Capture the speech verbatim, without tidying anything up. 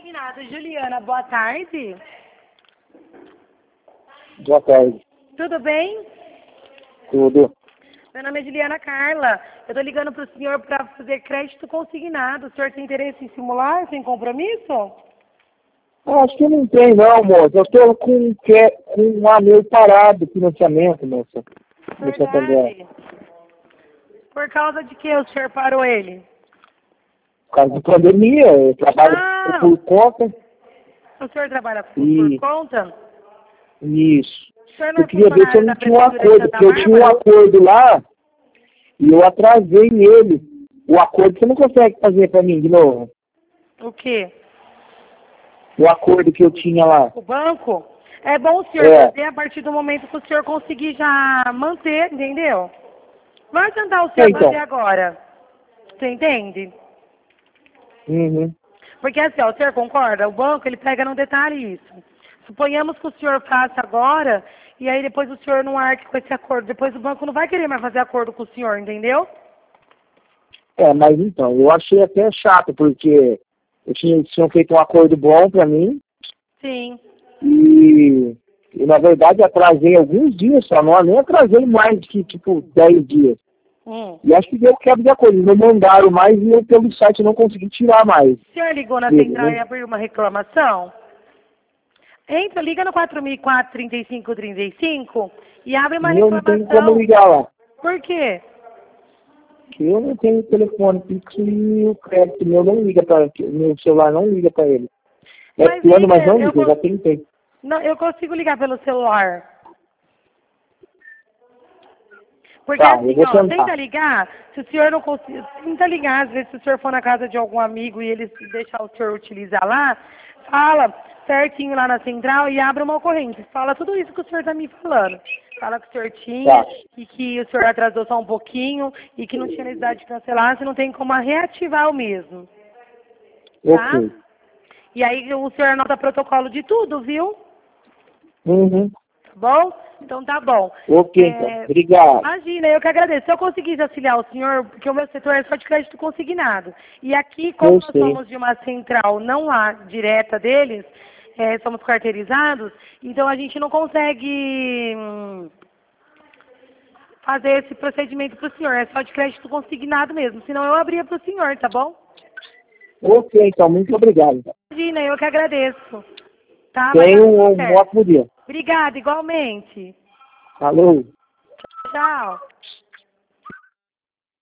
Consignado. Juliana, boa tarde. Boa tarde. Tudo bem? Tudo. Meu nome é Juliana Carla. Eu tô ligando pro senhor para fazer crédito consignado. O senhor tem interesse em simular sem compromisso? Ah, acho que não tem não, moça. Eu tô com, que- com um anel parado, financiamento, moça. No Santander. Verdade. Por causa de que o senhor parou ele? Por causa da pandemia, eu trabalho Ah, por conta. o senhor trabalha por, E por conta? isso. O senhor não Eu é queria ver se eu funcionário não da tinha um Prefeitura de acordo, Santa porque eu tinha um Bárbara? acordo lá e eu atrasei nele. O acordo você não consegue fazer pra mim de novo. O quê? O acordo que eu tinha lá. O banco? É bom o senhor É. fazer a partir do momento que o senhor conseguir já manter, entendeu? Vai tentar o É, senhor então. fazer agora. Você entende? Uhum. Porque assim, ó, o senhor concorda? O banco, ele pega no detalhe isso. Suponhamos que o senhor faça agora, e aí depois o senhor não arque com esse acordo. Depois o banco não vai querer mais fazer acordo com o senhor, entendeu? É, mas então, eu achei até chato, porque eu tinha, eles tinham feito um acordo bom pra mim Sim. e, e, na verdade, atrasei alguns dias só, não, nem atrasei mais que, tipo, dez dias. Hum. E acho que deu quebra de acordo, eles não mandaram mais e eu, pelo site, não consegui tirar mais O senhor ligou na dele, central e né? abriu uma reclamação? Entra, liga no quatro mil e quatro, trinta e cinco, trinta e cinco e abre uma E eu não tenho como reclamação. ligar lá, Por quê? porque eu não tenho telefone fixo e o crédito meu não liga para meu celular não liga para ele. É Mas plano, liga, mas não eu, liga, eu já cons- tentei. não, eu consigo ligar pelo celular. Porque Tá, eu assim, vou ó, tentar. tenta ligar, se o senhor não conseguir, tenta ligar, às vezes se o senhor for na casa de algum amigo e ele deixar o senhor utilizar lá, fala certinho lá na central e abre uma ocorrência. Fala tudo isso que o senhor tá me falando. Fala que o senhor tinha Tá, e que o senhor atrasou só um pouquinho e que não tinha necessidade de cancelar, se não tem como reativar o mesmo, tá? ok. E aí o senhor anota protocolo de tudo, viu? Uhum. Tá bom? Então tá bom. Ok, então. É, Obrigado. imagina, eu que agradeço. Se eu conseguisse auxiliar o senhor, porque o meu setor é só de crédito consignado. E aqui, como Eu nós sei. somos de uma central não lá direta deles, é, somos carteirizados, então a gente não consegue hum, fazer esse procedimento para o senhor. É só de crédito consignado mesmo. Senão eu abria para o senhor, tá bom? Ok, então. Muito obrigado. Imagina, eu que agradeço. Tá? Vai dar Tenha tudo um, um certo. ótimo dia. Obrigada, igualmente. Falou. Tchau.